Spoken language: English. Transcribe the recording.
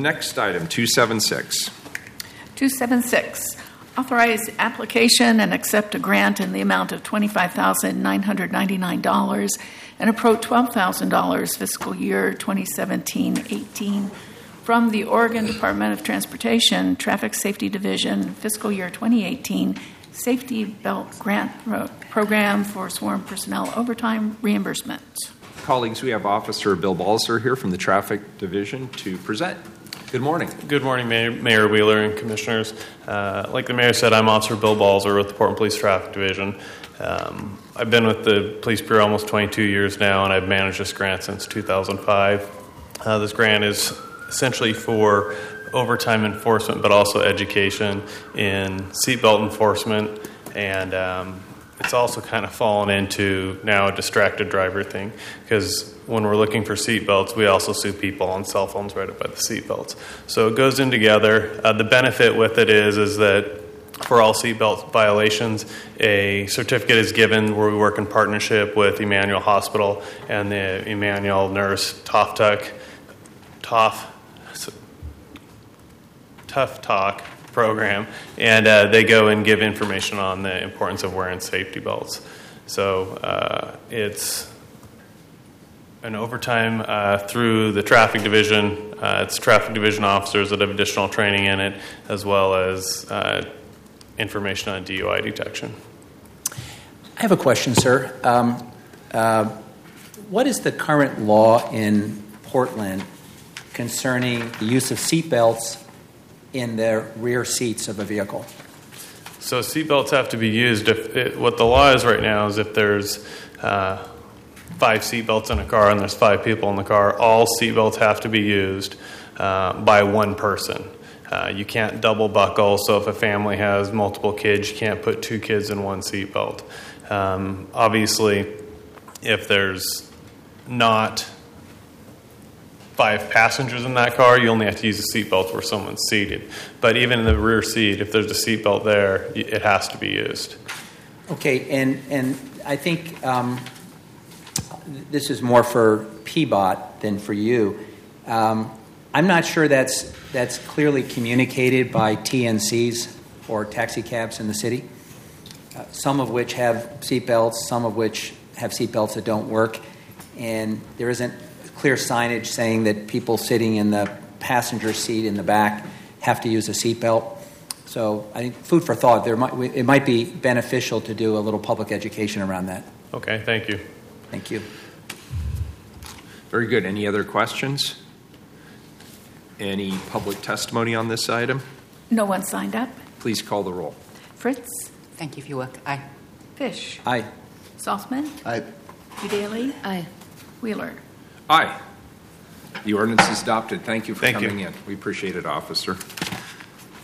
next item, 276. 276, authorize application and accept a grant in the amount of $25,999 and approach $12,000 fiscal year 2017-18 from the Oregon Department of Transportation Traffic Safety Division fiscal year 2018 Safety Belt Grant Program for sworn personnel overtime reimbursement. Colleagues, we have Officer Bill Balzer here from the Traffic Division to present. Good morning. Good morning, Mayor Wheeler and Commissioners. Like the Mayor said, I'm Officer Bill Balzer with the Portland Police Traffic Division. I've been with the Police Bureau almost 22 years now, and I've managed this grant since 2005. This grant is essentially for overtime enforcement, but also education in seatbelt enforcement, and it's also kind of fallen into now a distracted driver thing, because when we're looking for seatbelts, we also sue people on cell phones right up by the seatbelts. So it goes in together. The benefit with it is that for all seatbelt violations, a certificate is given where we work in partnership with Emmanuel Hospital and the Emmanuel Nurse Tough Talk program, and they go and give information on the importance of wearing safety belts. So it's an overtime through the traffic division. It's traffic division officers that have additional training in it, as well as information on DUI detection. I have a question, sir. What is the current law in Portland concerning the use of seatbelts in the rear seats of a vehicle? So seatbelts have to be used. What the law is right now is if there's 5 seatbelts in a car and there's 5 people in the car, all seatbelts have to be used by one person. You can't double buckle, so if a family has multiple kids, you can't put 2 kids in one seatbelt. Obviously, if there's not 5 passengers in that car, you only have to use a seatbelt where someone's seated. But even in the rear seat, if there's a seatbelt there, it has to be used. Okay, and I think this is more for PBOT than for you. I'm not sure that's clearly communicated by TNCs or taxi cabs in the city, some of which have seatbelts, some of which have seatbelts that don't work, and there isn't clear signage saying that people sitting in the passenger seat in the back have to use a seatbelt. So I think food for thought. It might be beneficial to do a little public education around that. Okay, thank you. Thank you. Very good. Any other questions? Any public testimony on this item? No one signed up. Please call the roll. Fritz? Thank you, Fewek. Aye. Fish? Aye. Saltzman? Aye. Udaly? Aye. Wheeler? Aye. The ordinance is adopted. Thank you for Thank coming you. in. We appreciate it, Officer.